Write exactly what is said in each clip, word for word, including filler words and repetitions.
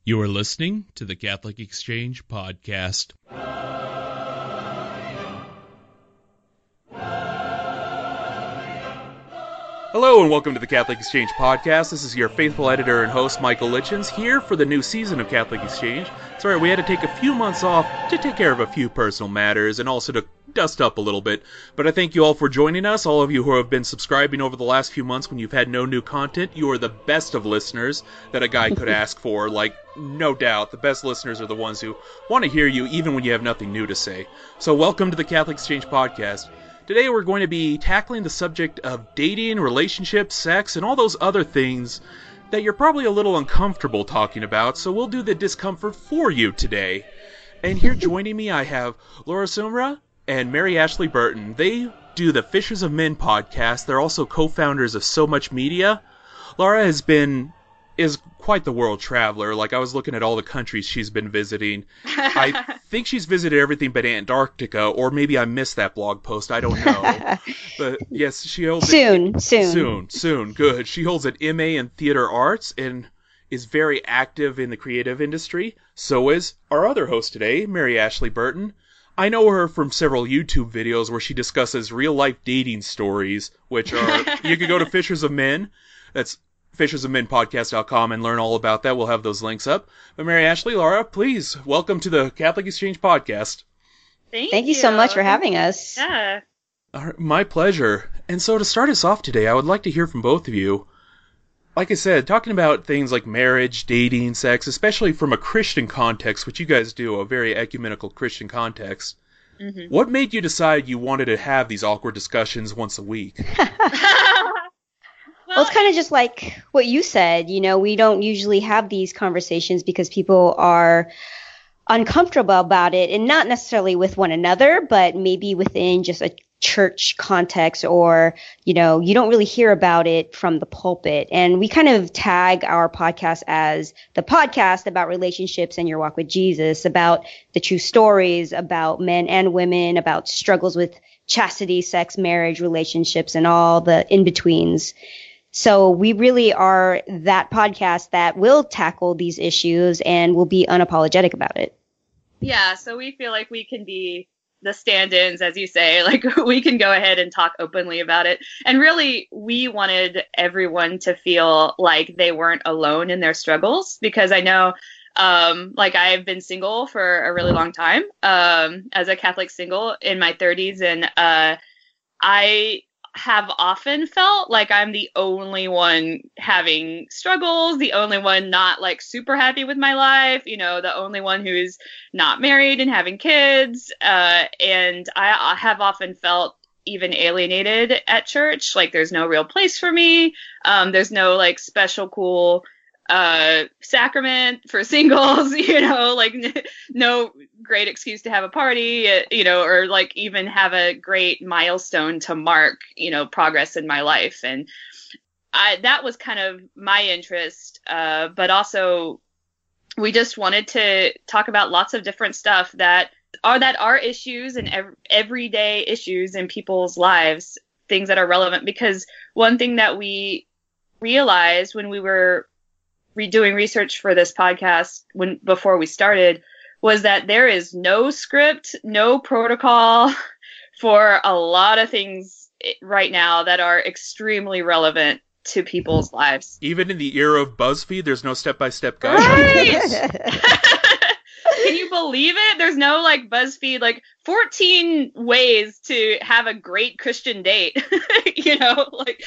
You are listening to the Catholic Exchange Podcast. Hello and welcome to the Catholic Exchange Podcast. This is your faithful editor and host, Michael Litchens, here for the new season of Catholic Exchange. Sorry, we had to take a few months off to take care of a few personal matters and also to dust up a little bit. But I thank you all for joining us. All of you who have been subscribing over the last few months when you've had no new content, you are the best of listeners that a guy could ask for. Like, no doubt, the best listeners are the ones who want to hear you even when you have nothing new to say. So welcome to the Catholic Exchange Podcast. Today we're going to be tackling the subject of dating, relationships, sex, and all those other things that you're probably a little uncomfortable talking about, so we'll do the discomfort for you today. And here joining me I have Laura Sumra and Mary Ashley Burton. They do the Fishers of Men podcast. They're also co-founders of So Much Media. Laura has been, is quite the world traveler. Like, I was looking at all the countries she's been visiting. I think she's visited everything but Antarctica, or maybe I missed that blog post. I don't know. But yes, she holds soon, it, soon, soon, soon. Good. She holds an M A in theater arts and is very active in the creative industry. So is our other host today, Mary Ashley Burton. I know her from several YouTube videos where she discusses real-life dating stories, which are, you could go to Fishers of Men. That's fishers of men podcast dot com and learn all about that. We'll have those links up. But Mary Ashley, Laura, please, welcome to the Catholic Exchange Podcast. Thank, Thank you. you so much for having us. Yeah. Uh, my pleasure. And so to start us off today, I would like to hear from both of you. Like I said, talking about things like marriage, dating, sex, especially from a Christian context, which you guys do, a very ecumenical Christian context. Mm-hmm. What made you decide you wanted to have these awkward discussions once a week? Well, it's kind of just like what you said. You know, we don't usually have these conversations because people are uncomfortable about it, and not necessarily with one another, but maybe within just a church context, or, you know, you don't really hear about it from the pulpit. And we kind of tag our podcast as the podcast about relationships and your walk with Jesus, about the true stories about men and women, about struggles with chastity, sex, marriage, relationships, and all the in-betweens. So we really are that podcast that will tackle these issues and will be unapologetic about it. Yeah, so we feel like we can be the stand-ins, as you say, like we can go ahead and talk openly about it. And really, we wanted everyone to feel like they weren't alone in their struggles, because I know, um, like I've been single for a really long time, um, as a Catholic single in my thirties. And uh, I have often felt like I'm the only one having struggles, the only one not like super happy with my life, you know, the only one who's not married and having kids. Uh, and I, I have often felt even alienated at church. Like there's no real place for me. Um, there's no like special cool uh sacrament for singles, you know, like n- no great excuse to have a party, uh, you know, or like even have a great milestone to mark, you know, progress in my life. And I that was kind of my interest, uh but also we just wanted to talk about lots of different stuff that are that are issues and ev- everyday issues in people's lives, things that are relevant. Because one thing that we realized when we were doing research for this podcast when before we started was that there is no script, no protocol for a lot of things right now that are extremely relevant to people's lives. Even in the era of BuzzFeed, there's no step-by-step guide. Right! Can you believe it? There's no like BuzzFeed, like fourteen ways to have a great Christian date, you know, like,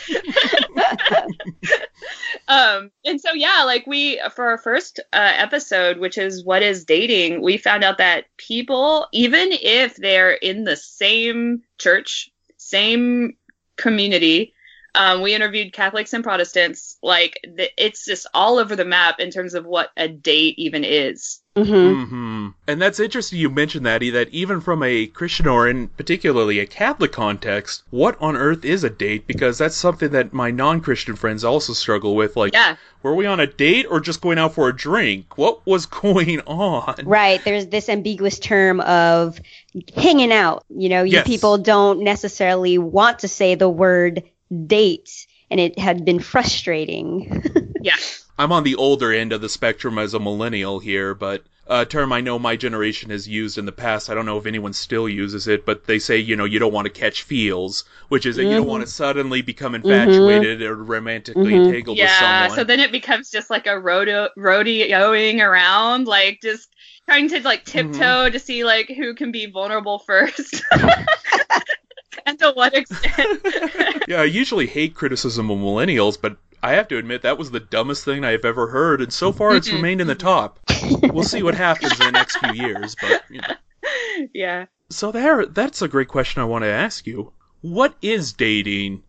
um, and so, yeah, like we, for our first uh, episode, which is what is dating, we found out that people, even if they're in the same church, same community, Um, we interviewed Catholics and Protestants, like the, it's just all over the map in terms of what a date even is. Mm-hmm. Mm-hmm. And that's interesting you mentioned that, that even from a Christian or in particularly a Catholic context, what on earth is a date? Because that's something that my non-Christian friends also struggle with. Like, yeah. Were we on a date or just going out for a drink? What was going on? Right. There's this ambiguous term of hanging out. You know, you yes. people don't necessarily want to say the word date. and it had been frustrating. Yeah. I'm on the older end of the spectrum as a millennial here, but a term I know my generation has used in the past, I don't know if anyone still uses it, but they say, you know, you don't want to catch feels, which is that mm-hmm. you don't want to suddenly become infatuated mm-hmm. or romantically mm-hmm. entangled yeah, with someone. Yeah, so then it becomes just like a rodeo, rodeoing around, like just trying to like tiptoe mm-hmm. to see like who can be vulnerable first. And to what extent. Yeah, I usually hate criticism of millennials, but I have to admit that was the dumbest thing I have ever heard, and so far it's remained in the top. We'll see what happens in the next few years, but you know. Yeah. So there, that's a great question I want to ask you. What is dating?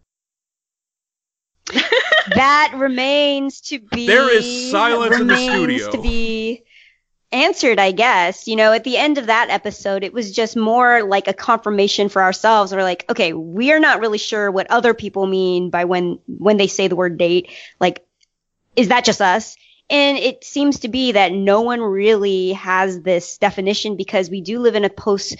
That remains to be. There is silence in the studio. To be answered, I guess. You know, at the end of that episode, it was just more like a confirmation for ourselves. We're like, okay, we are not really sure what other people mean by when when they say the word date. Like, is that just us? And it seems to be that no one really has this definition, because we do live in a post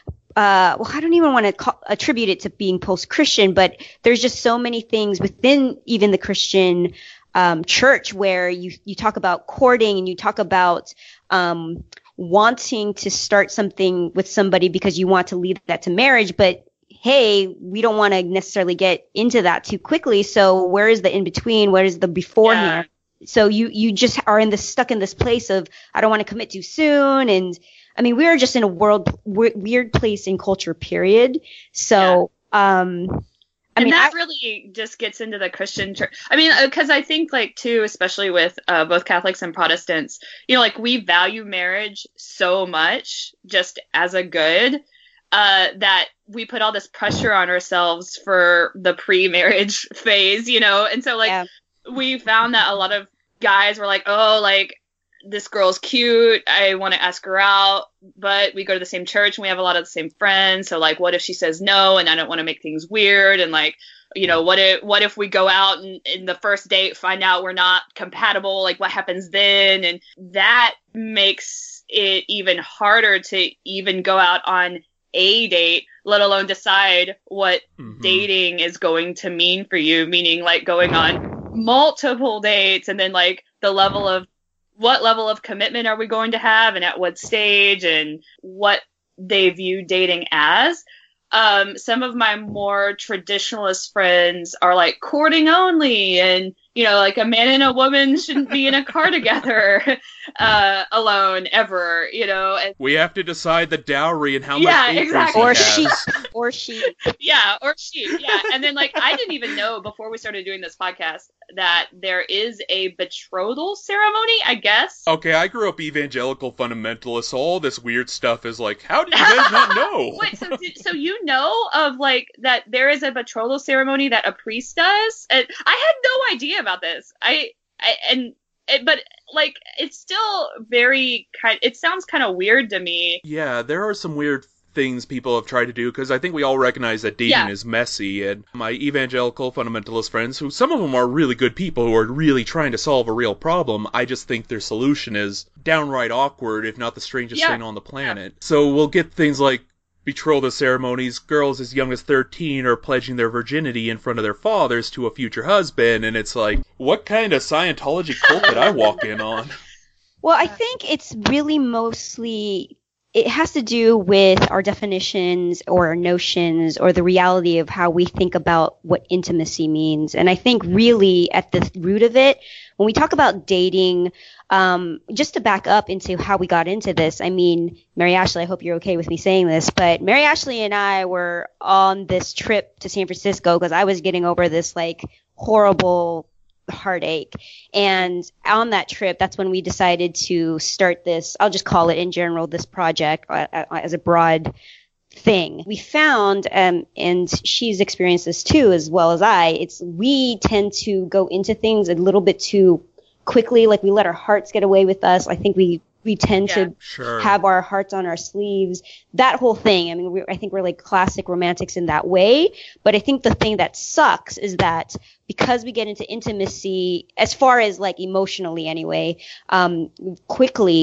uh well, I don't even want to call, attribute it to being post-Christian, but there's just so many things within even the Christian um church where you you talk about courting, and you talk about um wanting to start something with somebody because you want to lead that to marriage, but hey, we don't want to necessarily get into that too quickly. So where is the in between? Where is the beforehand? Yeah. So you you just are in this stuck in this place of, I don't want to commit too soon. And I mean, we're just in a world weird place in culture, period. So yeah. um I and mean, that I, really just gets into the Christian church. I mean, because I think, like, too, especially with uh, both Catholics and Protestants, you know, like, we value marriage so much just as a good uh, that we put all this pressure on ourselves for the pre-marriage phase, you know? And so, like, yeah. we found that a lot of guys were like, oh, like, this girl's cute, I want to ask her out, but we go to the same church and we have a lot of the same friends. So like, what if she says no, and I don't want to make things weird? And like, you know, what if, what if we go out and in the first date find out we're not compatible? Like, what happens then? And that makes it even harder to even go out on a date, let alone decide what mm-hmm. dating is going to mean for you, meaning like going on multiple dates, and then like the level of what level of commitment are we going to have, and at what stage, and what they view dating as. Um, some of my more traditionalist friends are like courting only, and, you know, like a man and a woman shouldn't be in a car together uh, alone ever, you know. And we have to decide the dowry and how much yeah, exactly. Or she. Or she. Yeah, or she. Yeah. And then, like, I didn't even know before we started doing this podcast that there is a betrothal ceremony, I guess. Okay, I grew up evangelical fundamentalist, so all this weird stuff is like, how did you guys not know? Wait, so so you know of, like, that there is a betrothal ceremony that a priest does? And I had no idea about this. I, I and it, but like, it's still very kind. It sounds kind of weird to me. Yeah, there are some weird things people have tried to do, because I think we all recognize that dating yeah. is messy, and my evangelical fundamentalist friends, who some of them are really good people who are really trying to solve a real problem, I just think their solution is downright awkward, if not the strangest yeah. thing on the planet. Yeah. So we'll get things like betrothal ceremonies, girls as young as thirteen are pledging their virginity in front of their fathers to a future husband, and it's like, what kind of Scientology cult did I walk in on? Well, I think it's really mostly, it has to do with our definitions or our notions or the reality of how we think about what intimacy means. And I think really at the root of it, when we talk about dating, um, just to back up into how we got into this, I mean, Mary Ashley, I hope you're okay with me saying this, but Mary Ashley and I were on this trip to San Francisco because I was getting over this like horrible heartache. And on that trip, that's when we decided to start this, I'll just call it in general, this project uh, as a broad thing. We found, um, and she's experienced this too, as well as I, it's we tend to go into things a little bit too quickly, like we let our hearts get away with us. I think we we tend yeah, to sure. have our hearts on our sleeves, that whole thing. I mean, we, I think we're like classic romantics in that way. But I think the thing that sucks is that because we get into intimacy, as far as like emotionally anyway, um, quickly,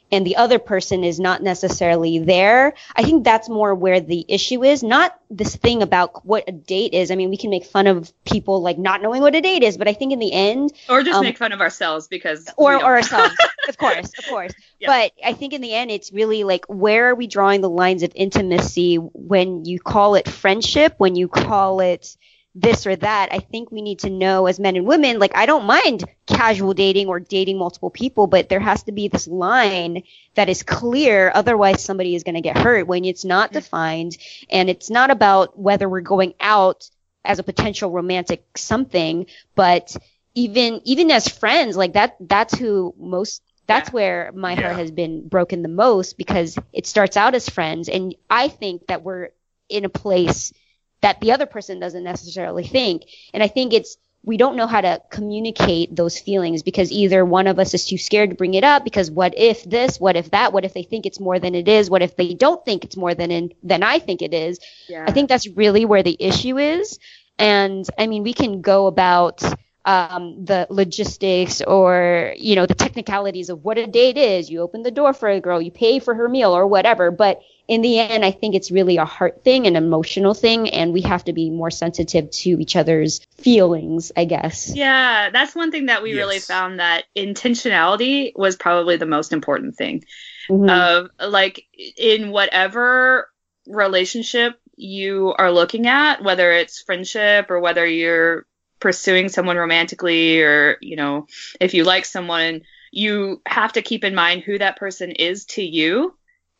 and the other person is not necessarily there. I think that's more where the issue is, not this thing about what a date is. I mean, we can make fun of people like not knowing what a date is, but I think in the end, or just um, make fun of ourselves because or, or ourselves, of course, of course. Yeah. But I think in the end, it's really like, where are we drawing the lines of intimacy when you call it friendship, when you call it this or that? I think we need to know as men and women, like, I don't mind casual dating or dating multiple people, but there has to be this line that is clear. Otherwise, somebody is going to get hurt when it's not defined. And it's not about whether we're going out as a potential romantic something, but even, even as friends, like that, that's who most, that's Yeah. where my Yeah. heart has been broken the most, because it starts out as friends. And I think that we're in a place that the other person doesn't necessarily think. And I think it's, we don't know how to communicate those feelings, because either one of us is too scared to bring it up, because what if this, what if that, what if they think it's more than it is, what if they don't think it's more than in, than I think it is. Yeah. I think that's really where the issue is. And I mean, we can go about um, the logistics or, you know, the technicalities of what a date is. You open the door for a girl, you pay for her meal or whatever. But in the end, I think it's really a heart thing, an emotional thing, and we have to be more sensitive to each other's feelings, I guess. Yeah, that's one thing that we Yes. really found, that intentionality was probably the most important thing. Mhm. Of like, in whatever relationship you are looking at, whether it's friendship or whether you're pursuing someone romantically, or, you know, if you like someone, you have to keep in mind who that person is to you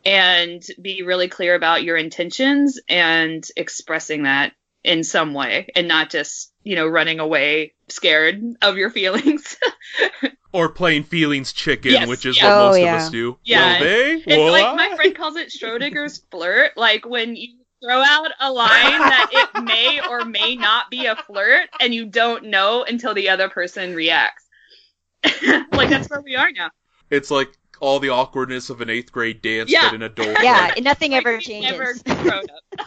and be really clear about your intentions and expressing that in some way, and not just, you know, running away scared of your feelings. Or playing feelings chicken, Yes, which is yeah. what Oh, most yeah. of us do. Yeah. Will they? It's Will like, I? my friend calls it Schrodinger's flirt. Like, when you throw out a line that it may or may not be a flirt, and you don't know until the other person reacts. Like, that's where we are now. It's like all the awkwardness of an eighth grade dance, Yeah. but in adult. Yeah, and nothing Like, ever we changes. never grown up.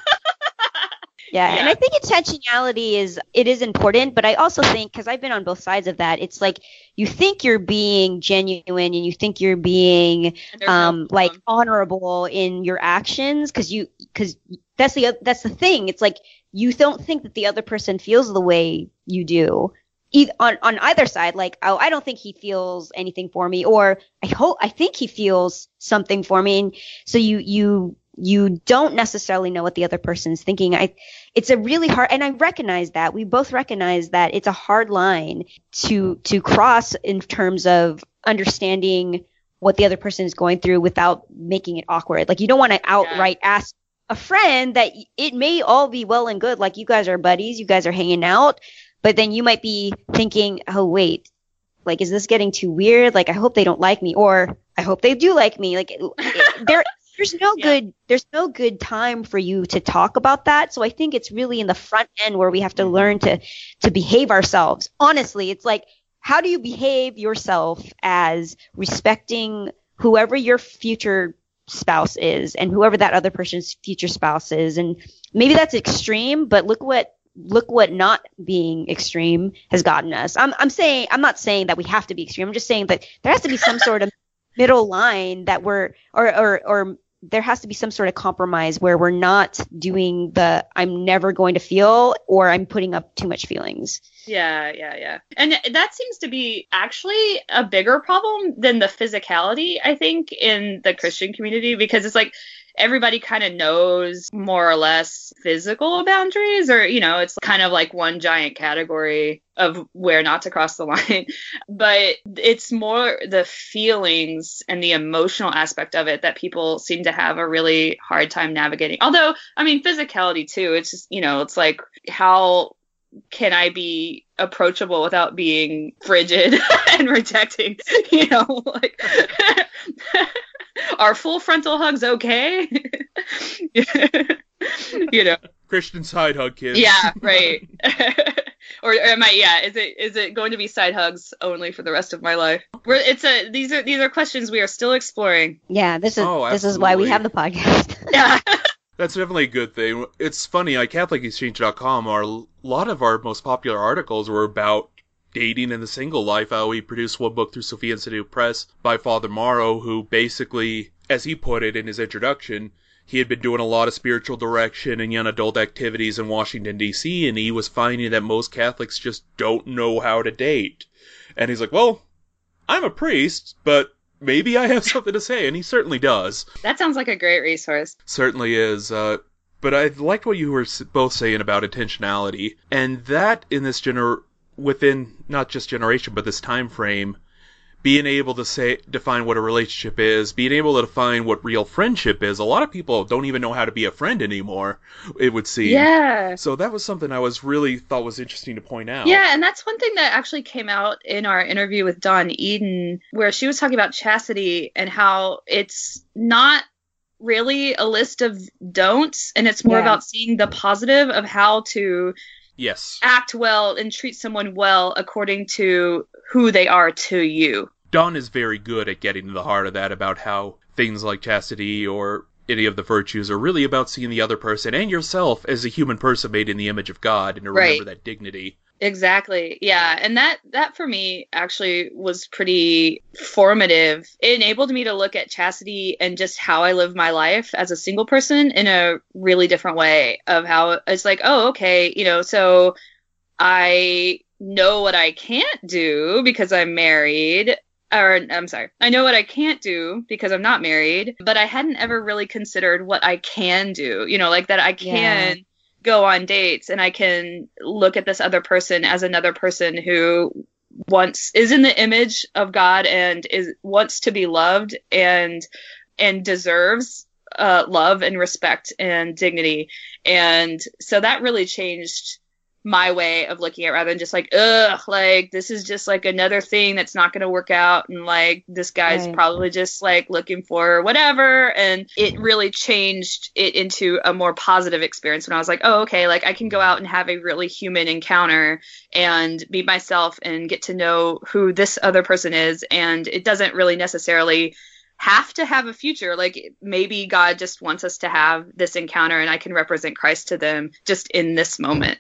Yeah, and Yeah. I think intentionality is, it is important, but I also think, because I've been on both sides of that, it's like you think you're being genuine and you think you're being And there's no um like problem. honorable in your actions, because you because that's the that's the thing. It's like you don't think that the other person feels the way you do. Either, on on either side, like, oh, I don't think he feels anything for me, or I hope I think he feels something for me. And so you you you don't necessarily know what the other person's thinking. I it's a really hard, and I recognize that. We both recognize that it's a hard line to to cross in terms of understanding what the other person is going through without making it awkward. Like, you don't want to outright ask a friend that it may all be well and good, like you guys are buddies, you guys are hanging out, but then you might be thinking, oh wait, like, is this getting too weird? Like, I hope they don't like me, or I hope they do like me. Like, it, there there's no Yeah. good there's no good time for you to talk about that. So I think it's really in the front end where we have to learn to to behave ourselves. Honestly, it's like, how do you behave yourself as respecting whoever your future spouse is and whoever that other person's future spouse is? And maybe that's extreme, but look what look what not being extreme has gotten us. I'm I'm saying I'm not saying that we have to be extreme. I'm just saying that there has to be some sort of middle line that we're or or or there has to be some sort of compromise where we're not doing the I'm never going to feel, or I'm putting up too much feelings. Yeah, yeah, yeah. And that seems to be actually a bigger problem than the physicality, I think, in the Christian community, because it's like everybody kind of knows more or less physical boundaries, or, you know, it's kind of like one giant category of where not to cross the line. But it's more the feelings and the emotional aspect of it that people seem to have a really hard time navigating. Although, I mean, physicality too, it's just, you know, it's like, how can I be approachable without being frigid and rejecting, you know, like, are full frontal hugs okay? You know, Christian side hug, kids. yeah, right. Or, or am I, yeah, is it is it going to be side hugs only for the rest of my life? We're, it's a these are these are questions we are still exploring. Yeah, this is Oh, this is why we absolutely. have the podcast. Yeah. That's definitely a good thing. It's funny, on Catholic Exchange dot com, our, a lot of our most popular articles were about dating in the single life. Uh, we produced one book through Sophia Institute Press by Father Morrow, who basically, as he put it in his introduction, he had been doing a lot of spiritual direction and young adult activities in Washington, D C, and he was finding that most Catholics just don't know how to date. And he's like, well, I'm a priest, but maybe I have something to say, and he certainly does. That sounds like a great resource. Certainly is. Uh, but I liked what you were both saying about intentionality, and that in this gener within not just generation, but this time frame, being able to say define what a relationship is, being able to define what real friendship is. A lot of people don't even know how to be a friend anymore, it would seem. Yeah. So that was something I was really thought was interesting to point out. Yeah, and that's one thing that actually came out in our interview with Dawn Eden, where she was talking about chastity and how it's not really a list of don'ts, and it's more Yeah. about seeing the positive of how to Yes. act well and treat someone well according to who they are to you. Dawn is very good at getting to the heart of that, about how things like chastity or any of the virtues are really about seeing the other person and yourself as a human person made in the image of God, and to Right. remember that dignity. Exactly. Yeah. And that, that for me actually was pretty formative. It enabled me to look at chastity and just how I live my life as a single person in a really different way, of how it's like, oh, okay, you know, so I know what I can't do because I'm married. Or I'm sorry, I know what I can't do because I'm not married, but I hadn't ever really considered what I can do, you know, like that I can Yeah. go on dates and I can look at this other person as another person who wants, is in the image of God and is wants to be loved and, and deserves uh, love and respect and dignity. And so that really changed my way of looking at it, rather than just like, ugh, like this is just like another thing that's not going to work out, and like this guy's Right. probably just like looking for whatever. And it really changed it into a more positive experience when I was like, oh, okay, like I can go out and have a really human encounter and be myself and get to know who this other person is, and it doesn't really necessarily have to have a future. Like maybe God just wants us to have this encounter and I can represent Christ to them just in this moment.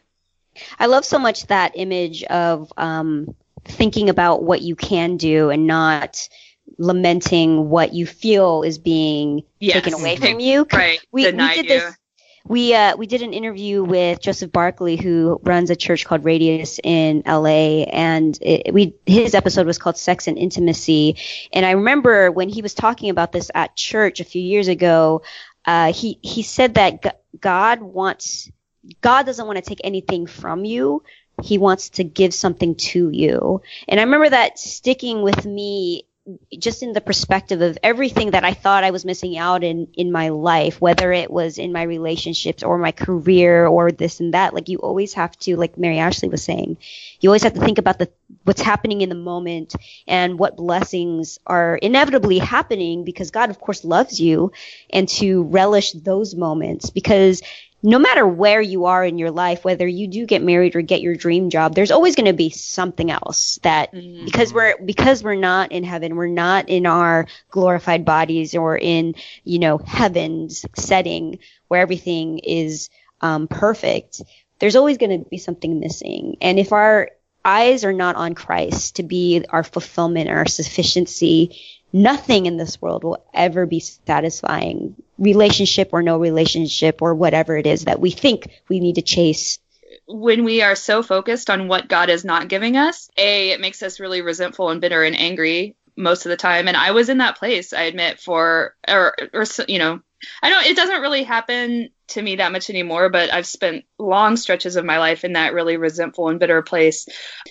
I love so much that image of um, thinking about what you can do and not lamenting what you feel is being Yes. taken away from you. Right. We, we Denied did you. this. We uh, we did an interview with Joseph Barkley, who runs a church called Radius in L A, and it, we his episode was called Sex and Intimacy. And I remember when he was talking about this at church a few years ago, uh, he he said that G- God wants God doesn't want to take anything from you. He wants to give something to you. And I remember that sticking with me, just in the perspective of everything that I thought I was missing out in, in my life, whether it was in my relationships or my career or this and that. Like, you always have to, like Mary Ashley was saying, you always have to think about the what's happening in the moment and what blessings are inevitably happening, because God, of course, loves you, and to relish those moments, because no matter where you are in your life, whether you do get married or get your dream job, there's always going to be something else that, Mhm. because we're, because we're not in heaven, we're not in our glorified bodies or in, you know, heaven's setting where everything is um, perfect. There's always going to be something missing. And if our eyes are not on Christ to be our fulfillment and our sufficiency, nothing in this world will ever be satisfying, relationship or no relationship or whatever it is that we think we need to chase. When we are so focused on what God is not giving us, A, it makes us really resentful and bitter and angry most of the time. And I was in that place, I admit, for, or, or you know, I know it doesn't really happen to me that much anymore, but I've spent long stretches of my life in that really resentful and bitter place.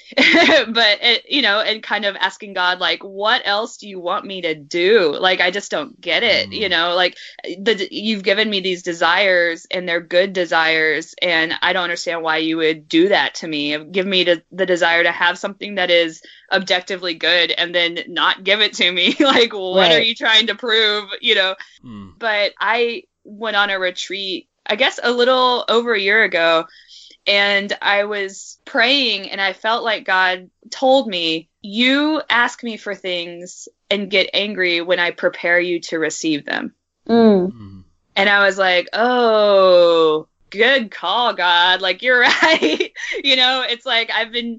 But, it, you know, and kind of asking God, like, what else do you want me to do? Like, I just don't get it. Mm. You know, like, the, you've given me these desires and they're good desires, and I don't understand why you would do that to me. Give me the, the desire to have something that is objectively good and then not give it to me. Like, what Right. are you trying to prove? You know, Mm. but I went on a retreat, I guess a little over a year ago, and I was praying and I felt like God told me, you ask me for things and get angry when I prepare you to receive them. Mm. Mm. And I was like, oh, good call, God. Like, you're right. You know, it's like I've been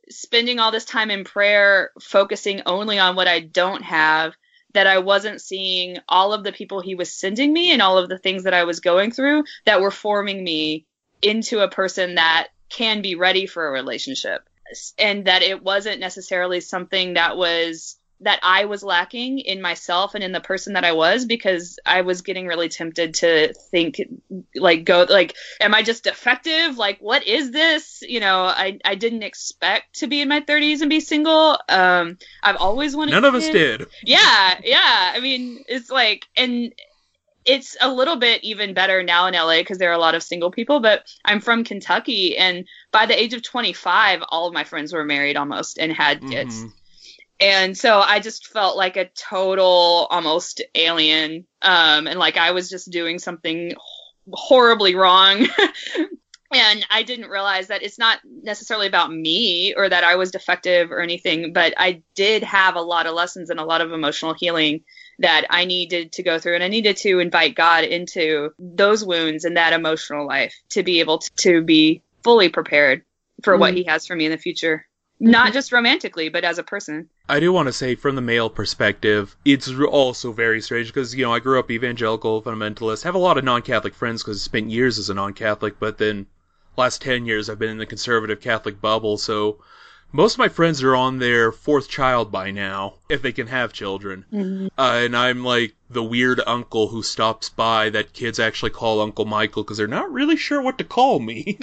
spending all this time in prayer, focusing only on what I don't have, that I wasn't seeing all of the people he was sending me and all of the things that I was going through that were forming me into a person that can be ready for a relationship. And that it wasn't necessarily something that was that I was lacking in myself and in the person that I was, because I was getting really tempted to think like, go like, am I just defective? Like, what is this? You know, I, I didn't expect to be in my thirties and be single. Um, I've always wanted None of us did. Yeah. Yeah. I mean, it's like, and it's a little bit even better now in L A because there are a lot of single people, but I'm from Kentucky, and by the age of twenty-five, all of my friends were married almost and had kids. Mm-hmm. And so I just felt like a total almost alien. Um, and like I was just doing something horribly wrong. And I didn't realize that it's not necessarily about me or that I was defective or anything, but I did have a lot of lessons and a lot of emotional healing that I needed to go through. And I needed to invite God into those wounds and that emotional life to be able to, to be fully prepared for mm-hmm. what he has for me in the future. Not just romantically, but as a person. I do want to say, from the male perspective, it's also very strange because, you know, I grew up evangelical, fundamentalist, have a lot of non-Catholic friends because I spent years as a non-Catholic, but then last ten years I've been in the conservative Catholic bubble, so most of my friends are on their fourth child by now, if they can have children. Mm-hmm. Uh, and I'm like the weird uncle who stops by that kids actually call Uncle Michael because they're not really sure what to call me.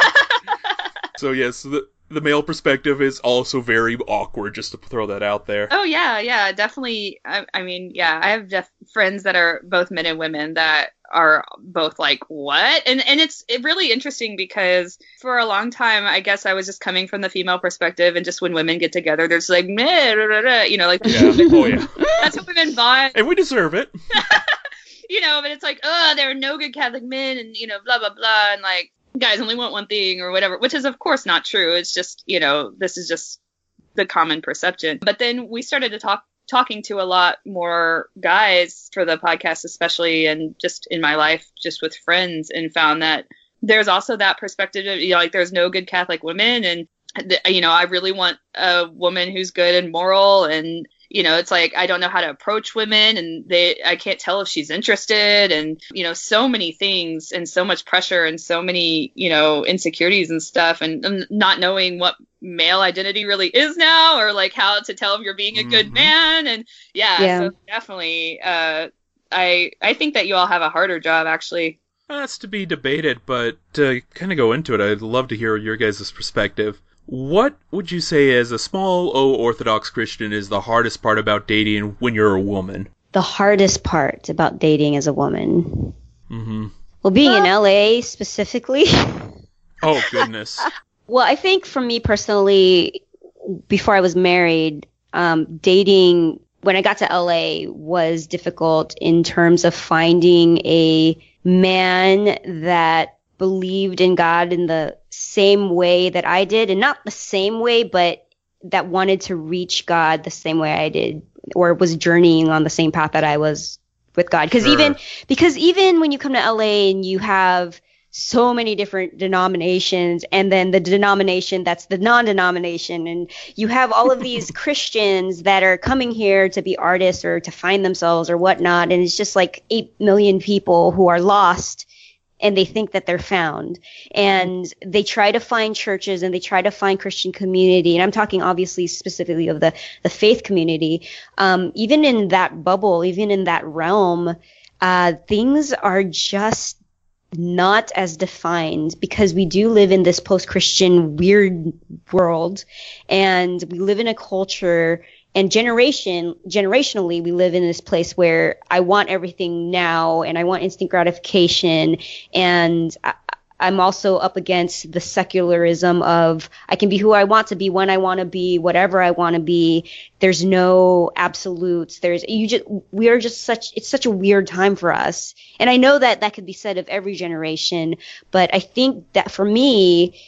So yes, the... The male perspective is also very awkward, just to throw that out there. Oh, yeah, yeah, definitely. I, I mean, yeah, I have def- friends that are both men and women that are both like, what? And and it's it really interesting because for a long time, I guess I was just coming from the female perspective, and just when women get together, they're just like, meh, rah, rah, rah, you know, like, yeah. Oh, yeah. That's what women bond. And we deserve it. You know, but it's like, oh, there are no good Catholic men, and, you know, blah, blah, blah, and like, guys only want one thing or whatever, which is of course not true. It's just, you know, this is just the common perception. But then we started to talk talking to a lot more guys for the podcast, especially, and just in my life, just with friends, and found that there's also that perspective of, you know, like there's no good Catholic women, and, you know, I really want a woman who's good and moral, and, you know, it's like, I don't know how to approach women, and they, I can't tell if she's interested, and, you know, so many things, and so much pressure, and so many, you know, insecurities and stuff, and, and not knowing what male identity really is now, or like how to tell if you're being a good mm-hmm. man. And yeah, yeah. So definitely, uh, I, I think that you all have a harder job, actually. That's to be debated, but to kind of go into it, I'd love to hear your guys' perspective. What would you say, as a small O Orthodox Christian, is the hardest part about dating when you're a woman? The hardest part about dating as a woman? Mm-hmm. Well, being in L A specifically. Oh, goodness. Well, I think for me personally, before I was married, um, dating when I got to L A was difficult in terms of finding a man that believed in God in the same way that I did, and not the same way, but that wanted to reach God the same way I did, or was journeying on the same path that I was with God. Because sure. even because even when you come to L A and you have so many different denominations, and then the denomination that's the non-denomination, and you have all of these Christians that are coming here to be artists or to find themselves or whatnot, and it's just like eight million people who are lost, and they think that they're found, and they try to find churches, and they try to find Christian community. And I'm talking obviously specifically of the, the faith community. Um, even in that bubble, even in that realm, uh, things are just not as defined, because we do live in this post-Christian weird world, and we live in a culture and generation, generationally, we live in this place where I want everything now, and I want instant gratification. And I, I'm also up against the secularism of I can be who I want to be, when I want to be, whatever I want to be. There's no absolutes. There's you just we are just such it's such a weird time for us. And I know that that could be said of every generation, but I think that for me,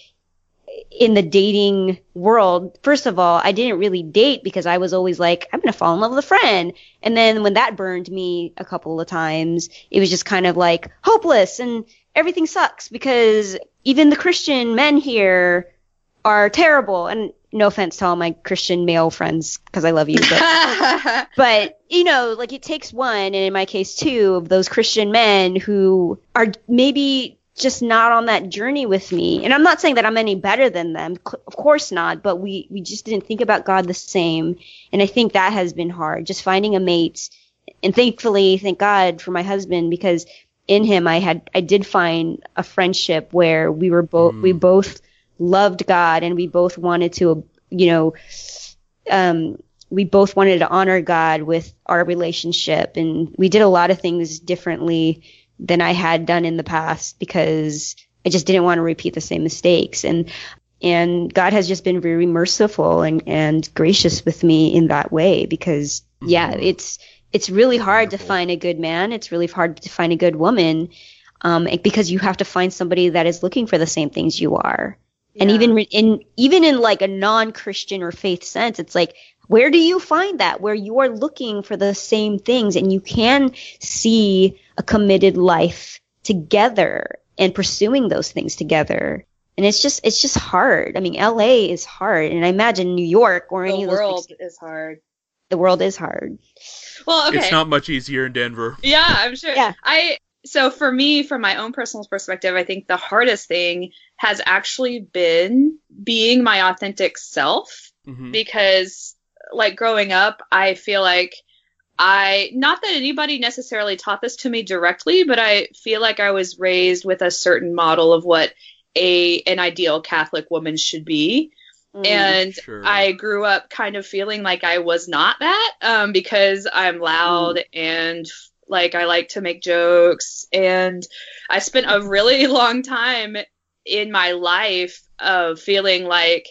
in the dating world, first of all, I didn't really date because I was always like, I'm going to fall in love with a friend. And then when that burned me a couple of times, it was just kind of like hopeless, and everything sucks because even the Christian men here are terrible. And no offense to all my Christian male friends, because I love you, but, but, you know, like it takes one, and in my case, two of those Christian men who are maybe just not on that journey with me. And I'm not saying that I'm any better than them. Of course not. But we, we just didn't think about God the same. And I think that has been hard, just finding a mate. And thankfully, thank God for my husband, because in him, I had, I did find a friendship where we were both, mm. we both loved God, and we both wanted to, you know, um, we both wanted to honor God with our relationship. And we did a lot of things differently than I had done in the past, because I just didn't want to repeat the same mistakes. And, and God has just been very merciful and, and gracious with me in that way, because yeah, mm-hmm. it's, it's really hard Wonderful. to find a good man. It's really hard to find a good woman, um, because you have to find somebody that is looking for the same things you are. Yeah. And even in, even in like a non-Christian or faith sense, it's like, where do you find that, where you are looking for the same things and you can see a committed life together and pursuing those things together? And it's just, it's just hard. I mean, L A is hard, and I imagine New York or any of those. The world is hard. The world is hard. Well, okay. It's not much easier in Denver. Yeah, I'm sure. Yeah. I, so for me, from my own personal perspective, I think the hardest thing has actually been being my authentic self, mm-hmm. because like growing up, I feel like I, not that anybody necessarily taught this to me directly, but I feel like I was raised with a certain model of what a, an ideal Catholic woman should be. Mm, and sure. I grew up kind of feeling like I was not that, um, because I'm loud mm. and like I like to make jokes. And I spent a really long time in my life of feeling like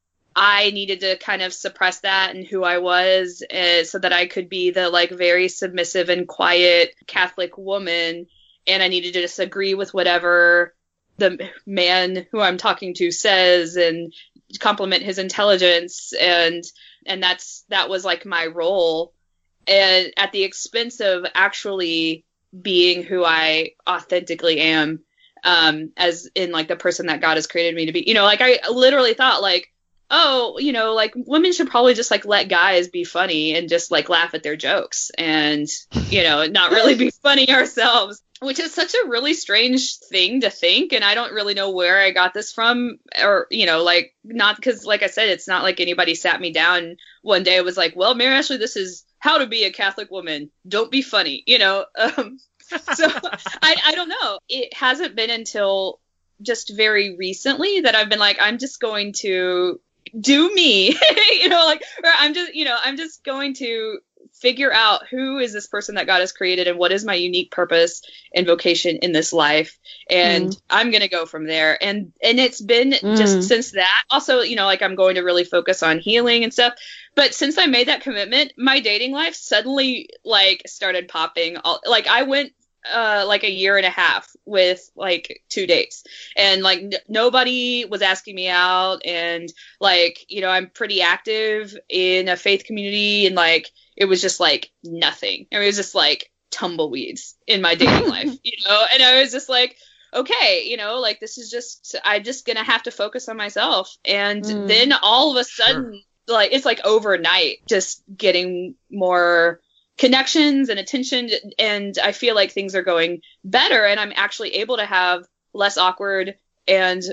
I needed to kind of suppress that and who I was, uh, so that I could be the like very submissive and quiet Catholic woman. And I needed to just agree with whatever the man who I'm talking to says and compliment his intelligence. And, and that's, that was like my role, and at the expense of actually being who I authentically am, um, as in like the person that God has created me to be. You know, like I literally thought like, oh, you know, like women should probably just like let guys be funny and just like laugh at their jokes and, you know, not really be funny ourselves, which is such a really strange thing to think. And I don't really know where I got this from, or, you know, like not because, like I said, it's not like anybody sat me down one day and was like, well, Mary Ashley, this is how to be a Catholic woman. Don't be funny, you know? Um, so I, I don't know. It hasn't been until just very recently that I've been like, I'm just going to do me, you know, like, or I'm just, you know, I'm just going to figure out who is this person that God has created and what is my unique purpose and vocation in this life. And mm. I'm going to go from there. And, and it's been mm. just since that also, you know, like I'm going to really focus on healing and stuff. But since I made that commitment, my dating life suddenly like started popping. All, like I went uh like a year and a half with like two dates, and like n- nobody was asking me out, and like, you know, I'm pretty active in a faith community, and like it was just like nothing. It was just like tumbleweeds in my dating life, you know. And I was just like, okay, you know, like this is just, I'm just gonna have to focus on myself. And mm. then all of a sudden, sure. like it's like overnight, just getting more connections and attention, and I feel like things are going better, and I'm actually able to have less awkward and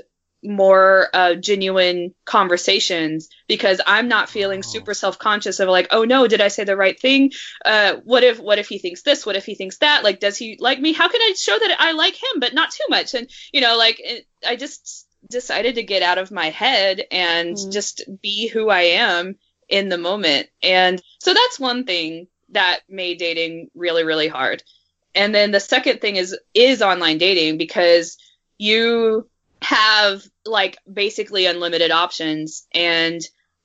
more uh, genuine conversations, because I'm not feeling oh. super self-conscious of like, oh no, did I say the right thing? Uh, what if what if he thinks this? What if he thinks that? Like, does he like me? How can I show that I like him, but not too much? And you know, like it, I just decided to get out of my head and mm. just be who I am in the moment. And so that's one thing that made dating really, really hard. And then the second thing is, is online dating, because you have like basically unlimited options. And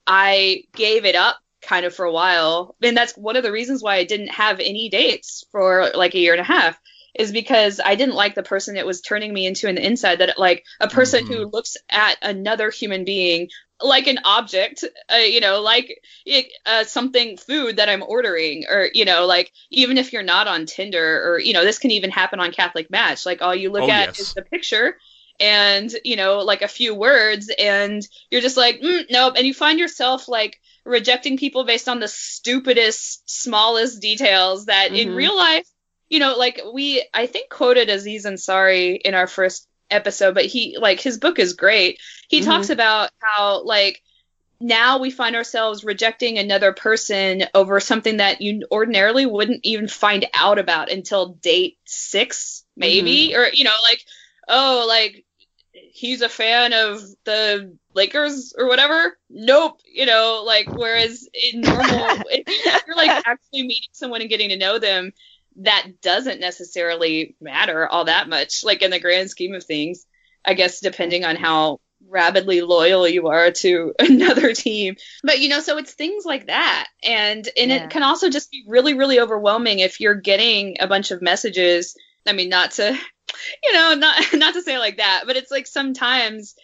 I gave it up kind of for a while. And that's one of the reasons why I didn't have any dates for like a year and a half, is because I didn't like the person it was turning me into in the inside, that like a person mm-hmm. who looks at another human being like an object, uh, you know, like uh, something, food that I'm ordering, or, you know, like even if you're not on Tinder, or, you know, this can even happen on Catholic Match. Like all you look oh, at yes. is the picture, and, you know, like a few words, and you're just like, mm, nope. And you find yourself like rejecting people based on the stupidest, smallest details that mm-hmm. in real life, you know, like we, I think quoted Aziz Ansari in our first episode, but he, like, his book is great. He mm-hmm. talks about how, like, now we find ourselves rejecting another person over something that you ordinarily wouldn't even find out about until date six, maybe, mm-hmm. or, you know, like, oh, like, he's a fan of the Lakers or whatever. Nope. You know, like, whereas in normal, if you're, like, actually meeting someone and getting to know them, that doesn't necessarily matter all that much, like, in the grand scheme of things, I guess, depending on how rabidly loyal you are to another team. But, you know, so it's things like that. And and yeah. it can also just be really, really overwhelming if you're getting a bunch of messages. I mean, not to, you know, not not to say it like that, but it's like sometimes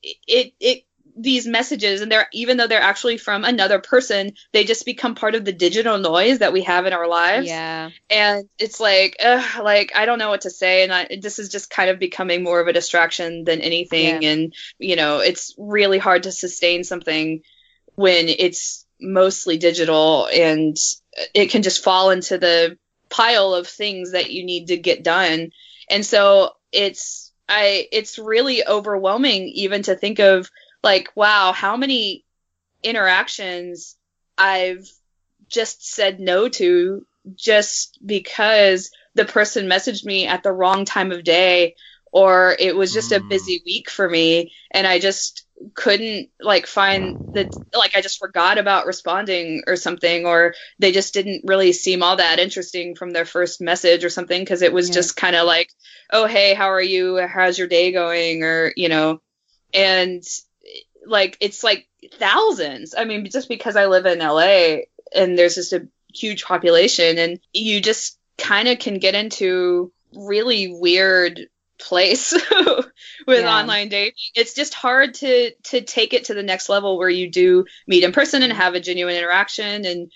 it it these messages, and they're, even though they're actually from another person, they just become part of the digital noise that we have in our lives. Yeah. And it's like, ugh, like, I don't know what to say. And I, this is just kind of becoming more of a distraction than anything. Yeah. And, you know, it's really hard to sustain something when it's mostly digital, and it can just fall into the pile of things that you need to get done. And so it's, I, it's really overwhelming even to think of, like, wow, how many interactions I've just said no to just because the person messaged me at the wrong time of day, or it was just mm. a busy week for me, and I just couldn't, like, find the, like, I just forgot about responding or something, or they just didn't really seem all that interesting from their first message or something, because it was yeah. just kind of like, oh, hey, how are you? How's your day going? Or, you know, and like, it's like thousands. I mean, just because I live in L A and there's just a huge population, and you just kind of can get into really weird place with yeah. online dating. It's just hard to to take it to the next level where you do meet in person and have a genuine interaction, and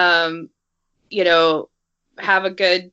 um you know, have a good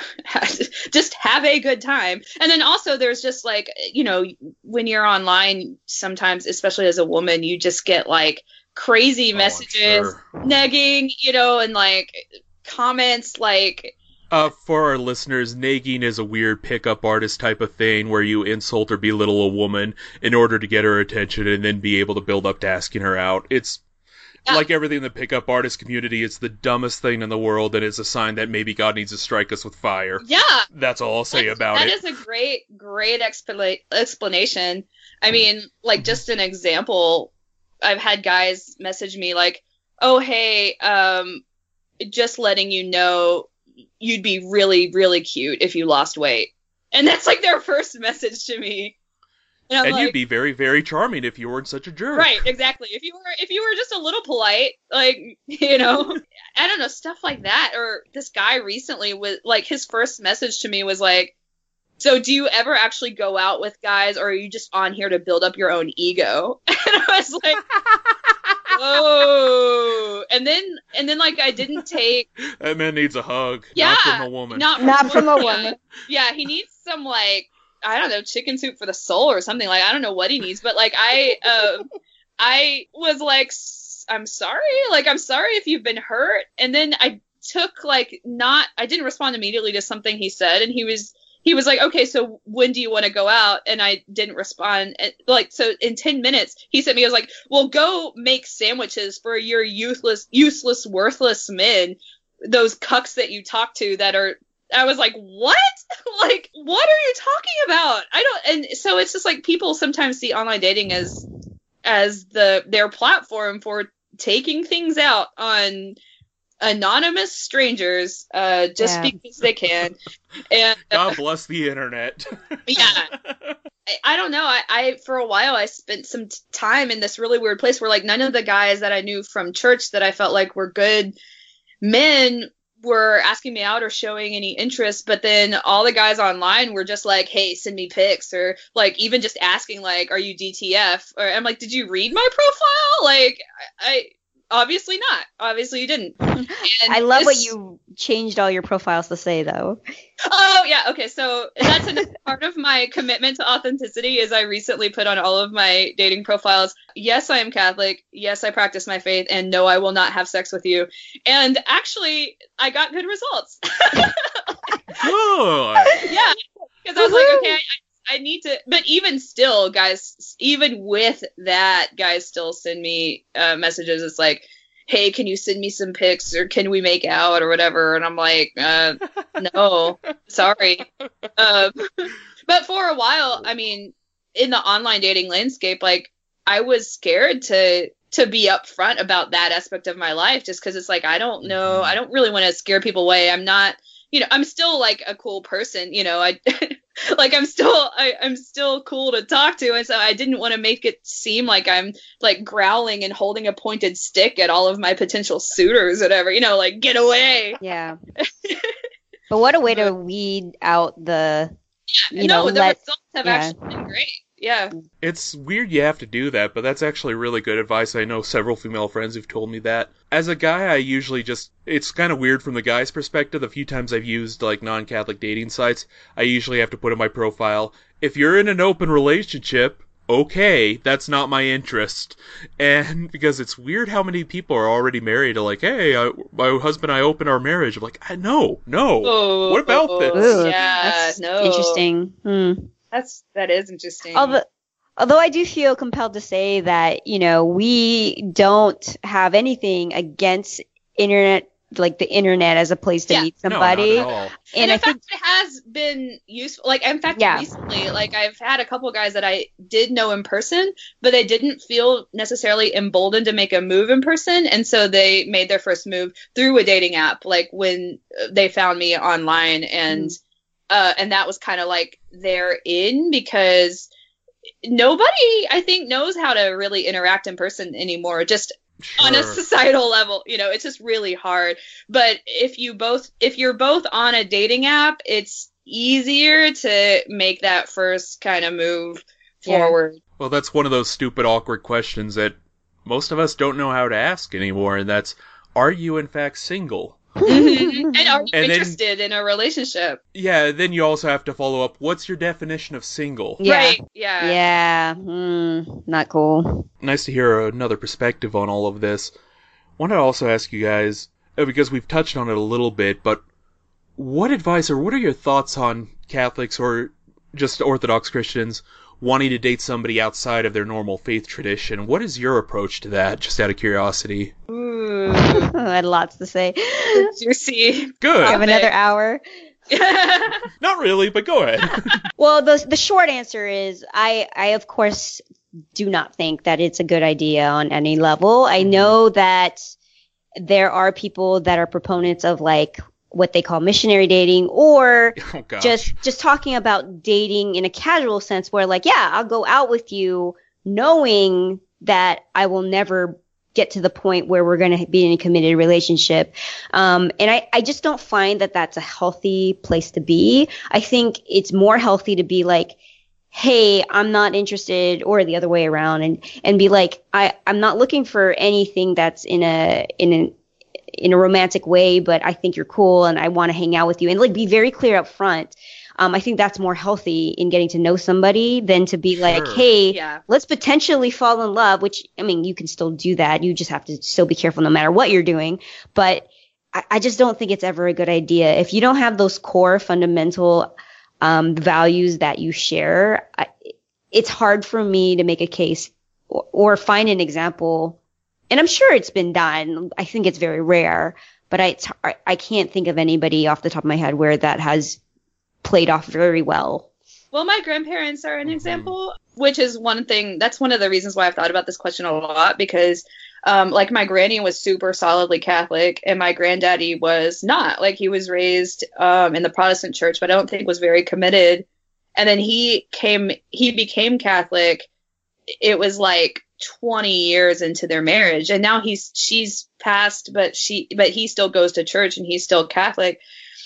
just have a good time. And then also there's just, like, you know, when you're online, sometimes, especially as a woman, you just get, like, crazy oh, messages, sure. negging, you know, and, like, comments like, Uh, for our listeners, nagging is a weird pickup artist type of thing where you insult or belittle a woman in order to get her attention and then be able to build up to asking her out. It's yeah. like everything in the pickup artist community. It's the dumbest thing in the world, and it's a sign that maybe God needs to strike us with fire. Yeah. That's all I'll say that, about that it. That is a great, great expla- explanation. I mean, like, just an example, I've had guys message me like, oh, hey, um, just letting you know, you'd be really, really cute if you lost weight. And that's, like, their first message to me. And, and like, you'd be very, very charming if you weren't such a jerk. Right, exactly. If you were if you were just a little polite, like, you know, I don't know, stuff like that. Or this guy recently was, like, his first message to me was like, so do you ever actually go out with guys, or are you just on here to build up your own ego? And I was like, whoa. And then, and then, like, I didn't take... That man needs a hug. Yeah. Not from a woman. Not from, not from a woman. Yeah. yeah, he needs some, like, I don't know, chicken soup for the soul or something. Like, I don't know what he needs, but, like, I, uh, I was like, I'm sorry. Like, I'm sorry if you've been hurt. And then I took, like, not, I didn't respond immediately to something he said. And he was, he was like, okay, so when do you want to go out? And I didn't respond. And, like, so in ten minutes, he sent me, I was like, well, go make sandwiches for your useless, useless, worthless men. Those cucks that you talk to that are, I was like, what? Like, what are you talking about? I don't, and so it's just like, people sometimes see online dating as, as the, their platform for taking things out on anonymous strangers, uh, just yeah. because they can. And uh, God bless the internet. yeah. I, I don't know. I, I, for a while, I spent some t- time in this really weird place where, like, none of the guys that I knew from church that I felt like were good men were asking me out or showing any interest, but then all the guys online were just like, hey, send me pics, or, like, even just asking, like, are you D T F? Or I'm like, did you read my profile? Like, I, obviously not. Obviously you didn't. And I love this... what you changed all your profiles to say, though. Oh, yeah. Okay. So that's another part of my commitment to authenticity is I recently put on all of my dating profiles. Yes, I am Catholic. Yes, I practice my faith. And no, I will not have sex with you. And actually, I got good results. Good. Yeah. Because I was like, okay, I, I need to. But even still, guys, even with that, guys still send me uh, messages. It's like, hey, can you send me some pics or can we make out or whatever? And I'm like, uh, no, sorry. Um, but for a while, I mean, in the online dating landscape, like I was scared to to be upfront about that aspect of my life just because it's like, I don't know. I don't really want to scare people away. I'm not, you know, I'm still like a cool person, you know, I like I'm still I, I'm still cool to talk to. And so I didn't want to make it seem like I'm like growling and holding a pointed stick at all of my potential suitors, whatever, you know, like get away. Yeah. But what a way to weed out the, you no, know, the let, results have yeah. actually been great. Yeah. It's weird you have to do that, but that's actually really good advice. I know several female friends who've told me that. As a guy, I usually just, it's kind of weird from the guy's perspective. The few times I've used like non-Catholic dating sites, I usually have to put in my profile, if you're in an open relationship, okay, that's not my interest. And because it's weird how many people are already married to like, hey, I, my husband and I open our marriage. I'm like, I no, no. Oh, what about this? Ooh, yeah, that's no. interesting. Hmm. That's, that is interesting. Although, although I do feel compelled to say that, you know, we don't have anything against internet, like the internet as a place to Yeah. meet somebody. No, not at all. And, And in I fact, think, it has been useful. Like, in fact, Yeah. recently, like, I've had a couple guys that I did know in person, but they didn't feel necessarily emboldened to make a move in person. And so they made their first move through a dating app, like when they found me online. And, mm. uh, and that was kind of like their in because nobody, I think, knows how to really interact in person anymore. Just Sure. on a societal level, you know, it's just really hard. But if you both, if you're both on a dating app, it's easier to make that first kind of move Yeah. forward. Well, that's one of those stupid, awkward questions that most of us don't know how to ask anymore, and that's, are you in fact single? Mm-hmm. And are you And then- interested in a relationship? Yeah, then you also have to follow up, what's your definition of single? yeah. Right. Yeah. Yeah. Mm, not cool. Nice to hear another perspective on all of this. Want to also ask you guys, uh, because we've touched on it a little bit, but what advice or what are your thoughts on Catholics or just Orthodox Christians wanting to date somebody outside of their normal faith tradition? What is your approach to that, just out of curiosity? Ooh. I had lots to say. Juicy. Good. We have another hour. Not really, but go ahead. Well, the the short answer is I I of course do not think that it's a good idea on any level. I know that there are people that are proponents of like what they call missionary dating or Oh, gosh. just just talking about dating in a casual sense where like, yeah, I'll go out with you knowing that I will never get to the point where we're going to be in a committed relationship. Um, and I, I just don't find that that's a healthy place to be. I think it's more healthy to be like, hey, I'm not interested, or the other way around, and, and be like, I, I'm not looking for anything that's in a, in an, in a romantic way, but I think you're cool and I want to hang out with you, and like be very clear up front. Um, I think that's more healthy in getting to know somebody than to be like, Sure. hey, Yeah. let's potentially fall in love, which, I mean, you can still do that. You just have to still be careful no matter what you're doing. But I, I just don't think it's ever a good idea. If you don't have those core fundamental um, values that you share, I, it's hard for me to make a case or, or find an example. And I'm sure it's been done. I think it's very rare, but I, it's, I can't think of anybody off the top of my head where that has played off very well. Well, my grandparents are an example, which is one thing. That's one of the reasons why I've thought about this question a lot, because um, like my granny was super solidly Catholic and my granddaddy was not. Like he was raised um, in the Protestant church, but I don't think was very committed. And then he came, he became Catholic. It was like twenty years into their marriage, and now he's she's passed, but she but he still goes to church and he's still Catholic.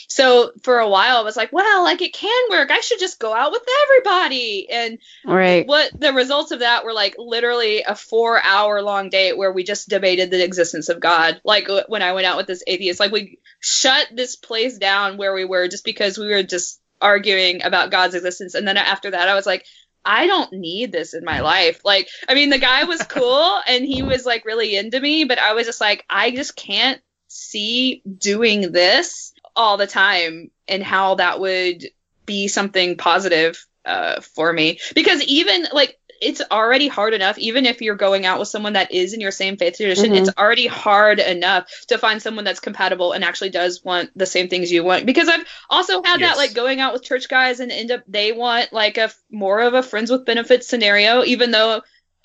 so for a while I was like, well, like it can work. I should just go out with everybody. And right. what the results of that were like literally a four hour long date where we just debated the existence of God. Like when I went out with this atheist, like we shut this place down where we were just because we were just arguing about God's existence. And then after that, I was like, I don't need this in my life. Like, I mean, the guy was cool and he was like really into me, but I was just like, I just can't see doing this all the time and how that would be something positive uh, for me. Because even like, it's already hard enough, even if you're going out with someone that is in your same faith tradition, mm-hmm. it's already hard enough to find someone that's compatible and actually does want the same things you want. Because I've also had yes. that, like going out with church guys and end up, they want like a more of a friends with benefits scenario, even though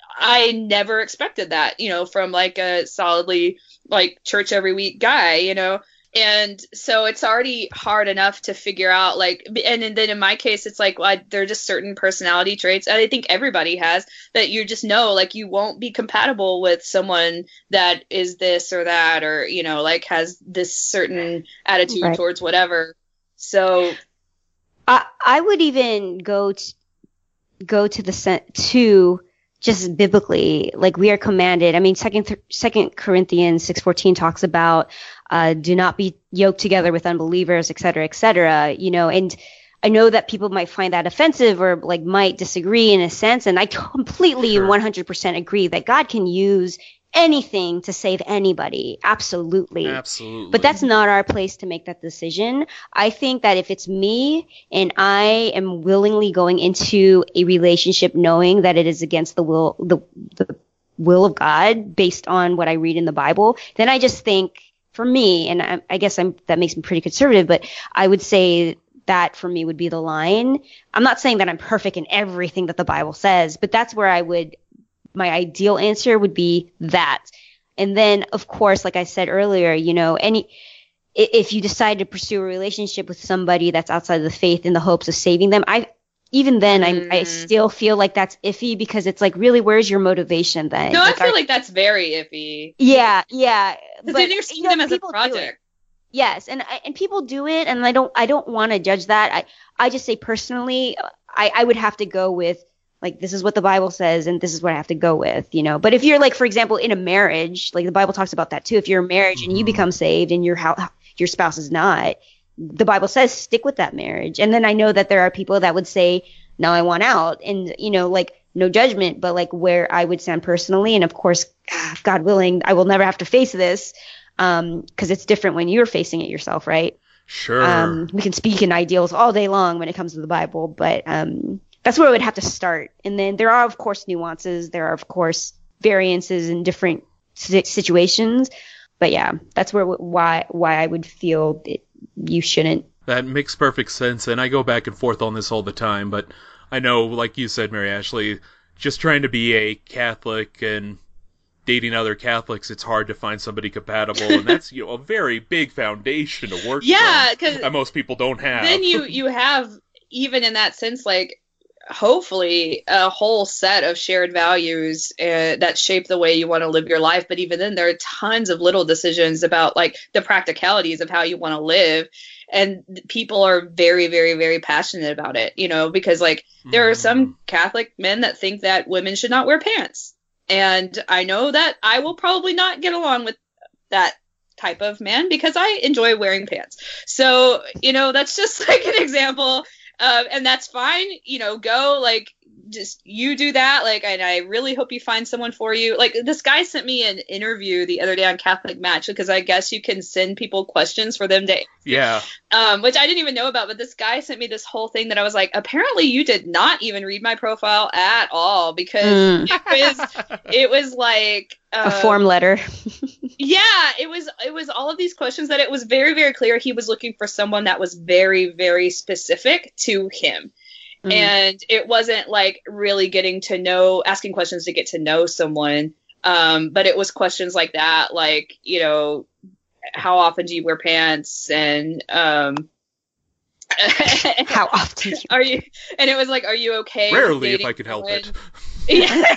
I never expected that, you know, from like a solidly like church every week guy, you know. And so it's already hard enough to figure out, like, and, and then in my case, it's like, well, there are just certain personality traits I think everybody has that you just know, like, you won't be compatible with someone that is this or that, or, you know, like has this certain attitude right. towards whatever. So I, I would even go to, go to the, to just biblically, like we are commanded. I mean, second, second Corinthians six fourteen talks about, Uh, do not be yoked together with unbelievers, et cetera, et cetera, you know, and I know that people might find that offensive or like might disagree in a sense. And I completely sure. one hundred percent agree that God can use anything to save anybody. Absolutely. Absolutely. But that's not our place to make that decision. I think that if it's me and I am willingly going into a relationship knowing that it is against the will, the, the will of God based on what I read in the Bible, then I just think, for me, and I, I guess I'm, that makes me pretty conservative, but I would say that for me would be the line. I'm not saying that I'm perfect in everything that the Bible says, but that's where I would, my ideal answer would be that. And then, of course, like I said earlier, you know, any, if you decide to pursue a relationship with somebody that's outside of the faith in the hopes of saving them, I, even then, mm. I, I still feel like that's iffy because it's like, really, where's your motivation then? No, like, I feel are, like that's very iffy. Yeah, yeah. Because then you're seeing you know, them as a project. Yes, and and people do it, and I don't I don't want to judge that. I I just say personally, I I would have to go with like this is what the Bible says, and this is what I have to go with, you know. But if you're like, for example, in a marriage, like the Bible talks about that too. If you're in a marriage and you become saved and your how your spouse is not, the Bible says stick with that marriage. And then I know that there are people that would say, no, I want out. And, you know, like no judgment, but like where I would stand personally. And of course, God willing, I will never have to face this um, because it's different when you're facing it yourself, right? Sure. Um, we can speak in ideals all day long when it comes to the Bible, but um, that's where I would have to start. And then there are, of course, nuances. There are, of course, variances in different situations. But yeah, that's where why why I would feel that you shouldn't. That makes perfect sense, and I go back and forth on this all the time, but I know, like you said, Mary Ashley, just trying to be a Catholic and dating other Catholics, it's hard to find somebody compatible, and that's, you know, a very big foundation to work yeah, from that most people don't have. Then you, you have, even in that sense, like, hopefully a whole set of shared values uh, that shape the way you want to live your life. But even then, there are tons of little decisions about like the practicalities of how you want to live. And people are very, very, very passionate about it, you know, because like there mm. are some Catholic men that think that women should not wear pants. And I know that I will probably not get along with that type of man because I enjoy wearing pants. So, you know, that's just like an example. Uh, and that's fine, you know, go, like, just, you do that, like, and I really hope you find someone for you. Like, this guy sent me an interview the other day on Catholic Match, because I guess you can send people questions for them to, yeah, um, which I didn't even know about, but this guy sent me this whole thing that I was like, apparently you did not even read my profile at all, because mm. it was, it was like, um, a form letter. Yeah, it was, it was all of these questions that it was very, very clear he was looking for someone that was very, very specific to him. Mm-hmm. And it wasn't like really getting to know, asking questions to get to know someone. Um, but it was questions like that, like, you know, how often do you wear pants? And, um, how often are you, and it was like, are you okay? Rarely, if I could help it. Yeah.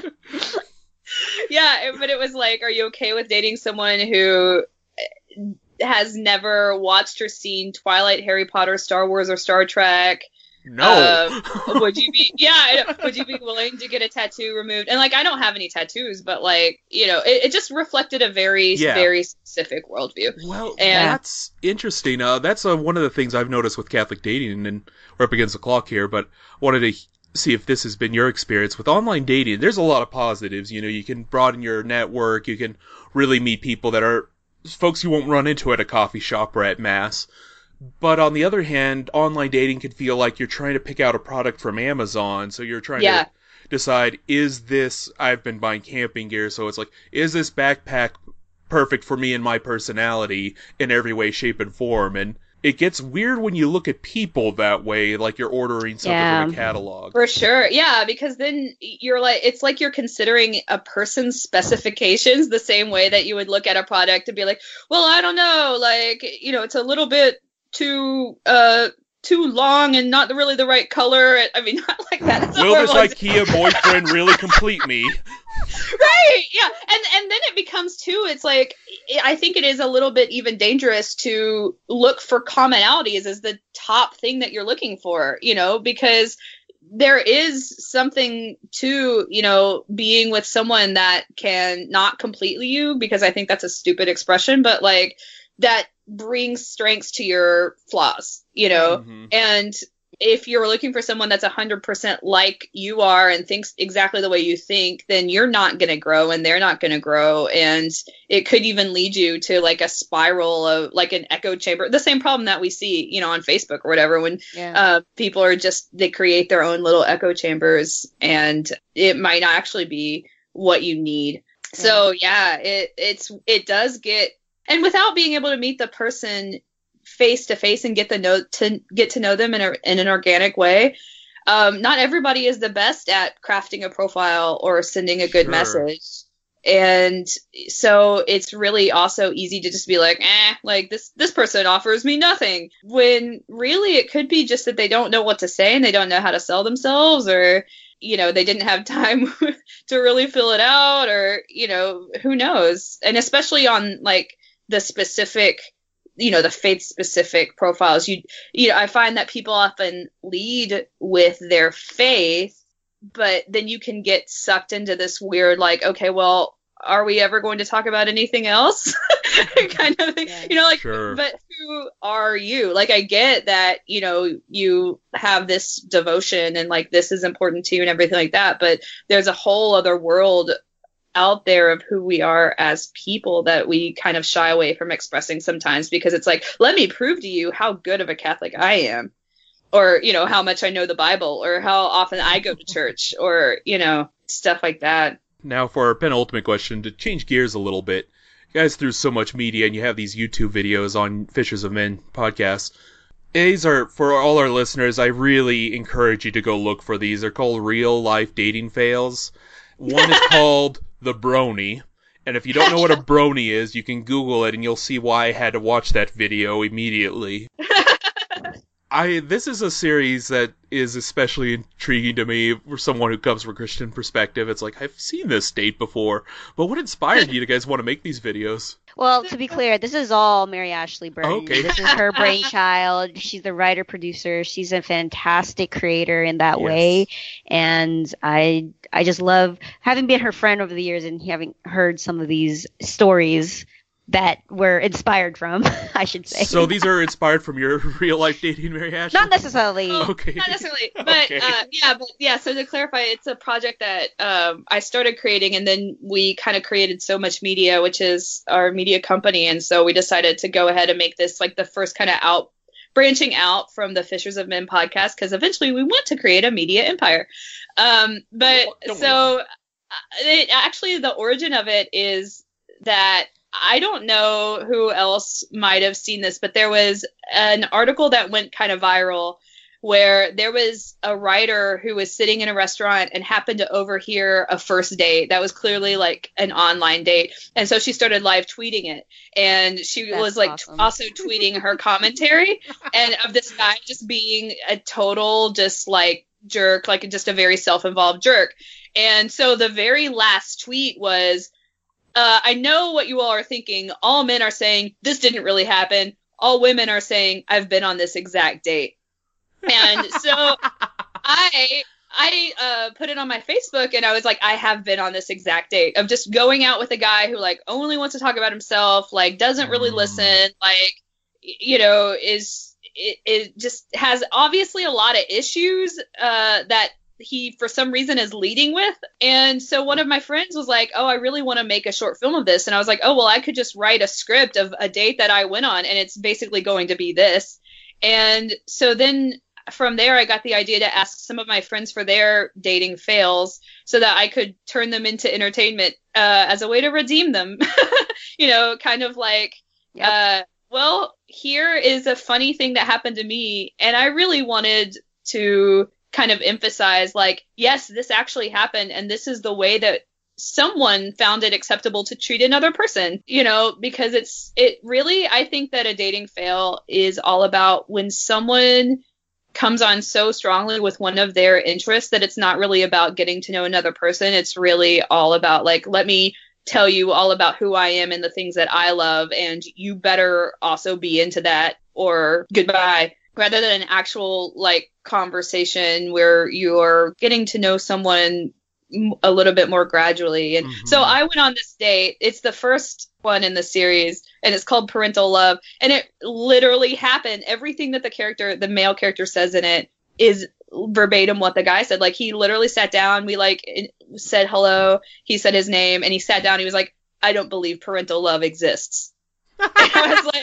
Yeah. But it was like, are you okay with dating someone who has never watched or seen Twilight, Harry Potter, Star Wars, or Star Trek. No. Uh, would you be, yeah, I know. Would you be willing to get a tattoo removed? And, like, I don't have any tattoos, but, like, you know, it, it just reflected a very, Yeah. very specific worldview. Well, And- that's interesting. Uh, that's uh, one of the things I've noticed with Catholic dating, and we're up against the clock here, but wanted to see if this has been your experience with online dating. There's a lot of positives. You know, you can broaden your network. You can really meet people that are folks you won't run into at a coffee shop or at mass. But on the other hand, online dating can feel like you're trying to pick out a product from Amazon. So you're trying Yeah. to decide, is this, I've been buying camping gear, so it's like, is this backpack perfect for me and my personality in every way, shape, and form? And it gets weird when you look at people that way, like you're ordering something from a Yeah. catalog. For sure. Yeah, because then you're like, it's like you're considering a person's specifications the same way that you would look at a product and be like, well, I don't know, like, you know, it's a little bit too, uh, too long and not really the right color. I mean, not like that. It's a Will this horrible IKEA boyfriend really complete me? Right, yeah, and and then it becomes too, it's like, I think it is a little bit even dangerous to look for commonalities as the top thing that you're looking for, you know, because there is something to, you know, being with someone that can not completely you, because I think that's a stupid expression, but like that brings strengths to your flaws, you know, Mhm. and if you're looking for someone that's one hundred percent like you are and thinks exactly the way you think, then you're not going to grow and they're not going to grow. And it could even lead you to like a spiral of like an echo chamber, the same problem that we see, you know, on Facebook or whatever, when Yeah. uh, people are just, they create their own little echo chambers and it might not actually be what you need. So yeah, it, it's, it does get, and without being able to meet the person face to face and get the know to get to know them in a in an organic way. Um, not everybody is the best at crafting a profile or sending a good Sure. message. And so it's really also easy to just be like, eh, like this, this person offers me nothing. When really it could be just that they don't know what to say and they don't know how to sell themselves, or, you know, they didn't have time to really fill it out, or, you know, who knows? And especially on like the specific, you know, the faith specific profiles, you, you know, I find that people often lead with their faith, but then you can get sucked into this weird, like, okay, well, are we ever going to talk about anything else? kind of thing, Yeah. you know, like, Sure. but who are you? Like, I get that, you know, you have this devotion and like, this is important to you and everything like that, but there's a whole other world out there of who we are as people that we kind of shy away from expressing sometimes, because it's like, let me prove to you how good of a Catholic I am, or, you know, how much I know the Bible, or how often I go to church, or, you know, stuff like that. Now for our penultimate question, to change gears a little bit. You guys, through so much media, and you have these YouTube videos on Fishers of Men podcast. These are, for all our listeners, I really encourage you to go look for these. They're called real life dating fails. One is called The Brony. And if you don't know what a brony is, you can Google it and you'll see why I had to watch that video immediately. I this is a series that is especially intriguing to me for someone who comes from a Christian perspective. It's like, I've seen this date before, but what inspired you to guys want to make these videos? Well, to be clear, this is all Mary Ashley Burton. Okay. This is her brainchild. She's the writer producer. She's a fantastic creator in that Yes. way, and I I just love having been her friend over the years and having heard some of these stories that were inspired from, I should say. So these are inspired from your real life dating, Mary Ashley? Not necessarily. Okay. Not necessarily, but Okay. uh, yeah, but yeah. So to clarify, it's a project that um, I started creating, and then we kind of created So Much Media, which is our media company, and so we decided to go ahead and make this like the first kind of out branching out from the Fishers of Men podcast, because eventually we want to create a media empire. Um, but Don't we so uh, it, actually, the origin of it is that I don't know who else might have seen this, but there was an article that went kind of viral where there was a writer who was sitting in a restaurant and happened to overhear a first date that was clearly like an online date. And so she started live tweeting it. And she That's was like awesome. t- also tweeting her commentary and of this guy just being a total just like jerk, like just a very self-involved jerk. And so the very last tweet was, uh, I know what you all are thinking. All men are saying, this didn't really happen. All women are saying, I've been on this exact date. And so I... I uh, put it on my Facebook and I was like, I have been on this exact date of just going out with a guy who like only wants to talk about himself, like doesn't really Mm. listen, like, you know, is, it, it just has obviously a lot of issues uh, that he for some reason is leading with. And so one of my friends was like, oh, I really want to make a short film of this. And I was like, oh, well, I could just write a script of a date that I went on and it's basically going to be this. And so then from there, I got the idea to ask some of my friends for their dating fails so that I could turn them into entertainment uh, as a way to redeem them. You know, kind of like, Yep. uh, well, here is a funny thing that happened to me. And I really wanted to kind of emphasize, like, yes, this actually happened. And this is the way that someone found it acceptable to treat another person, you know, because it's, it really, I think that a dating fail is all about when someone comes on so strongly with one of their interests that it's not really about getting to know another person. It's really all about like, let me tell you all about who I am and the things that I love, and you better also be into that or goodbye, rather than an actual like conversation where you're getting to know someone a little bit more gradually. And Mhm. so I went on this date. It's the first one in the series and it's called Parental Love. And it literally happened. Everything that the character, the male character says in it is verbatim what the guy said. Like he literally sat down. We like said hello. He said his name and he sat down. He was like, I don't believe parental love exists. And I was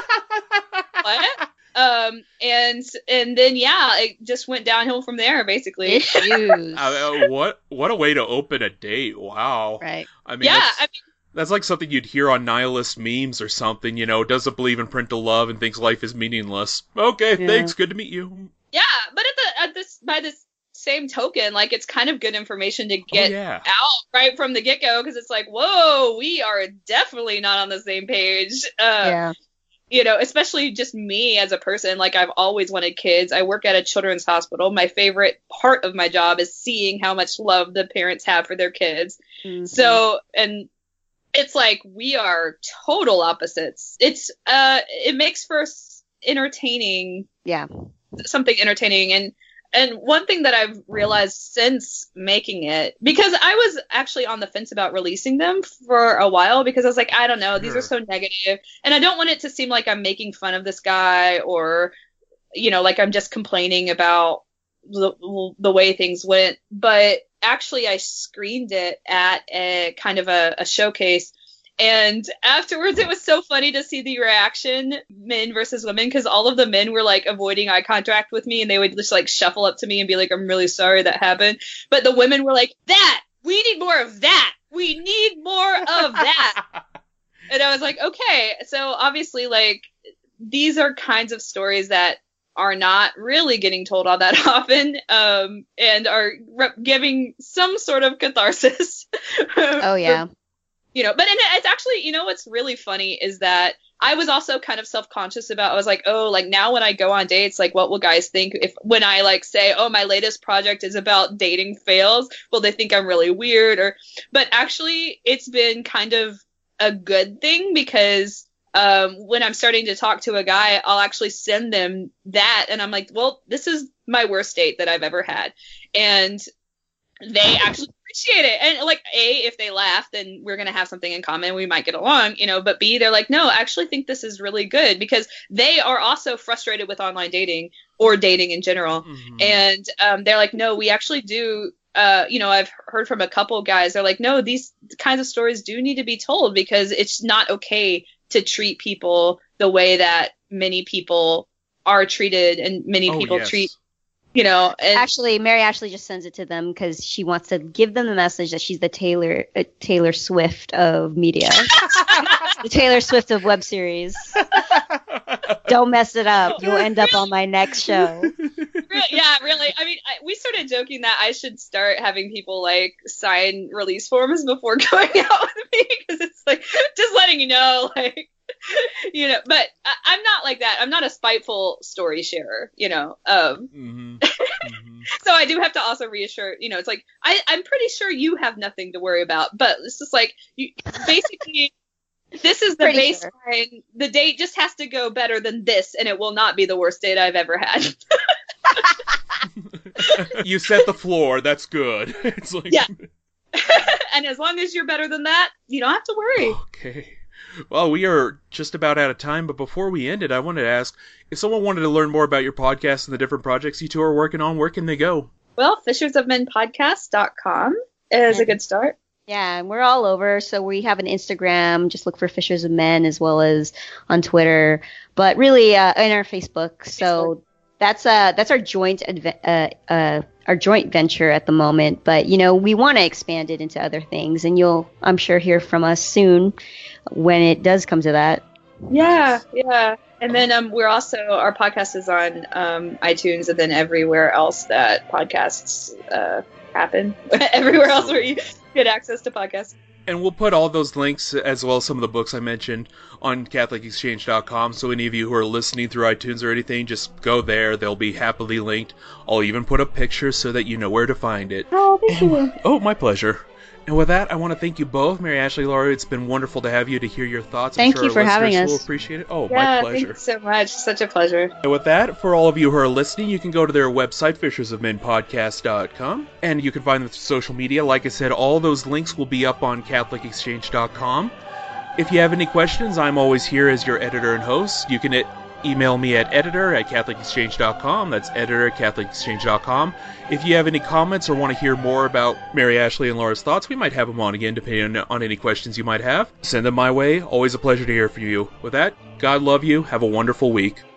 like, what? Um, and, and then, yeah, it just went downhill from there, basically. Issues. Uh, uh, what what a way to open a date! Wow. Right. I mean, Yeah, that's, I mean, that's like something you'd hear on nihilist memes or something. You know, doesn't believe in parental love and thinks life is meaningless. Okay, Yeah. thanks. Good to meet you. yeah, but at the, at this, by this same token, like it's kind of good information to get oh yeah. out right from the get-go, because it's like, whoa, we are definitely not on the same page. Uh, Yeah. You know, especially just me as a person, like I've always wanted kids. I work at a children's hospital. My favorite part of my job is seeing how much love the parents have for their kids. Mhm. So, and it's like we are total opposites. It's, uh, it makes for s- entertaining, Yeah. something entertaining. And, and one thing that I've realized since making it, because I was actually on the fence about releasing them for a while, because I was like, I don't know, these Sure. are so negative, and I don't want it to seem like I'm making fun of this guy or, you know, like I'm just complaining about the, the way things went. But actually, I screened it at a kind of a, a showcase. And afterwards, it was so funny to see the reaction, men versus women, because all of the men were like avoiding eye contact with me and they would just like shuffle up to me and be like, I'm really sorry that happened. But the women were like, that, we need more of that. We need more of that. And I was like, okay. So obviously, like, these are kinds of stories that are not really getting told all that often, um, and are re- giving some sort of catharsis. Oh yeah. You know, but and it's actually, you know, what's really funny is that I was also kind of self-conscious about, I was like, oh, like now when I go on dates, like what will guys think if when I like say, oh, my latest project is about dating fails, will they think I'm really weird? Or, but actually it's been kind of a good thing, because um, when I'm starting to talk to a guy, I'll actually send them that. And I'm like, well, this is my worst date that I've ever had. And they actually appreciate it. And like, A, if they laugh, then we're going to have something in common. We might get along, you know, but B, they're like, no, I actually think this is really good, because they are also frustrated with online dating or dating in general. Mhm. And um, they're like, no, we actually do. Uh, you know, I've heard from a couple guys. They're like, no, these kinds of stories do need to be told, because it's not okay to treat people the way that many people are treated and many Oh, people yes. treat, you know, and Actually, Mary Ashley just sends it to them because she wants to give them the message that she's the Taylor uh, Taylor Swift of media, the Taylor Swift of web series. Don't mess it up. You'll end up on my next show. Really, yeah, really. I mean, I, we started joking that I should start having people like sign release forms before going out with me, because it's like just letting you know, like, you know. But I, I'm not like that. I'm not a spiteful story sharer, you know. Um, Mhm. Mhm. So I do have to also reassure, you know, it's like, I, I'm pretty sure you have nothing to worry about, but it's just like, you basically, this is the Pretty baseline. sure. The date just has to go better than this, and it will not be the worst date I've ever had. You set the floor. That's good. It's like, Yeah. And as long as you're better than that, you don't have to worry. Okay. Well, we are just about out of time, but before we end it, I wanted to ask, if someone wanted to learn more about your podcast and the different projects you two are working on, where can they go? Well, fishers of men podcast dot com is a good start. Yeah, and we're all over. So we have an Instagram. Just look for Fishers of Men, as well as on Twitter. But really, uh, in our Facebook. So that's uh that's our joint adve- uh, uh our joint venture at the moment. But you know, we want to expand it into other things, and you'll, I'm sure, hear from us soon when it does come to that. Yeah, yeah. And then um, we're also, our podcast is on um, iTunes and then everywhere else that podcasts uh, happen. Everywhere else where you get access to podcasts. And we'll put all those links, as well as some of the books I mentioned, on Catholic Exchange dot com. So any of you who are listening through iTunes or anything, just go there. They'll be happily linked. I'll even put up pictures so that you know where to find it. Oh, thank you. Oh, my pleasure. And with that, I want to thank you both, Mary Ashley, Laura. It's been wonderful to have you to hear your thoughts. Thank I'm sure you for our having listeners us. will appreciate it. Oh, Yeah, my thank pleasure. you so much. Such a pleasure. And with that, for all of you who are listening, you can go to their website, fishers of men podcast dot com, and you can find them through social media. Like I said, all those links will be up on Catholic Exchange dot com. If you have any questions, I'm always here as your editor and host. You can e- email me at editor at Catholic Exchange dot com. That's editor at Catholic Exchange dot com. If you have any comments or want to hear more about Mary Ashley and Laura's thoughts, we might have them on again, depending on any questions you might have. Send them my way. Always a pleasure to hear from you. With that, God love you. Have a wonderful week.